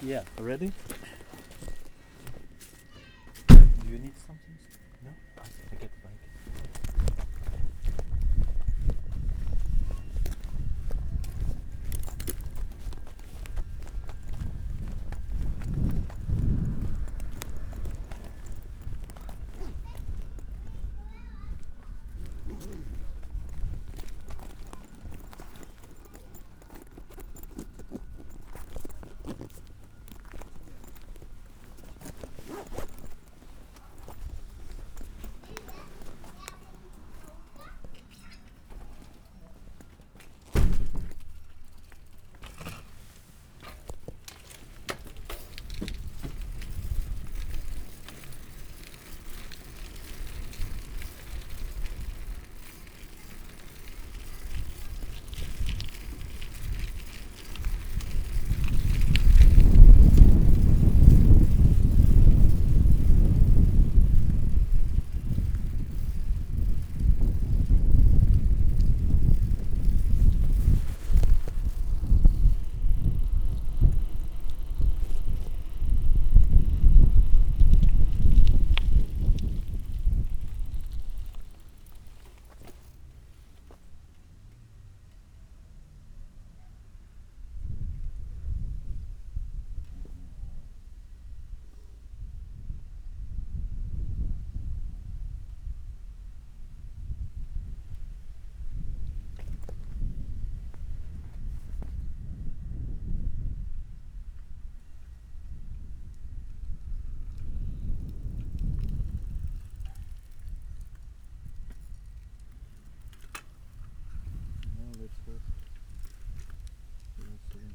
Yeah, ready? Do you need something? No? I get the bike. Now let's go. Let's see.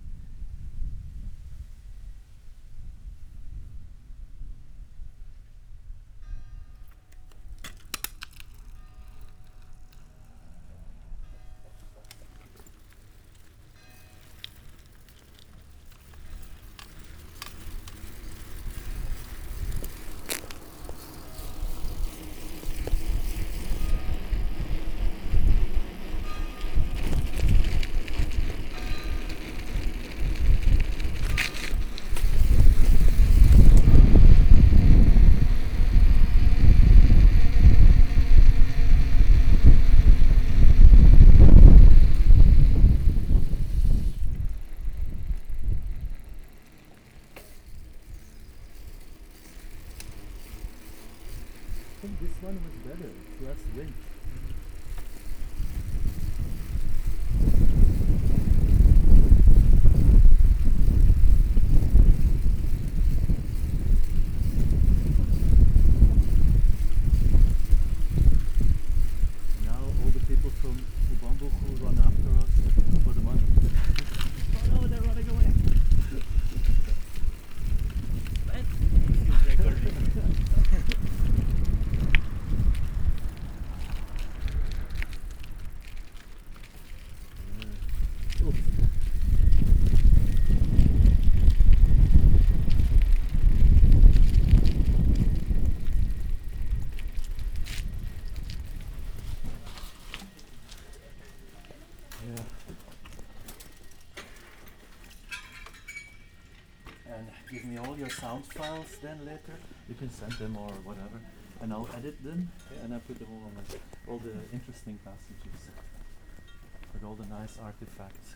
I think this one was better. It's less wind. Now all the people from Ubambuch will run after us for the money. Oh no, they're running away. Oops. Yeah. And give me all your sound files then later. You can send them or whatever. And I'll edit them and I put them all on all the interesting passages. With all the nice artifacts.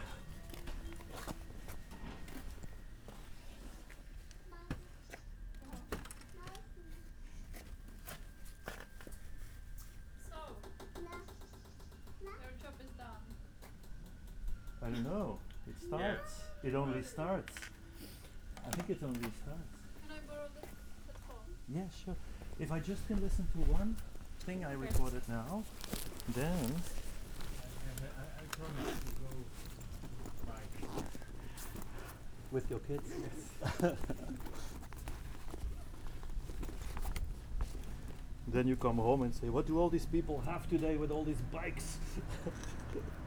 So, your job is done. I don't know. It starts. It only starts. I think it only starts. Can I borrow the headphone? Yeah, sure. If I just can listen to one thing I recorded now, then I promise to go bike. with your kids. Yes. Then you come home and say, what do all these people have today with all these bikes?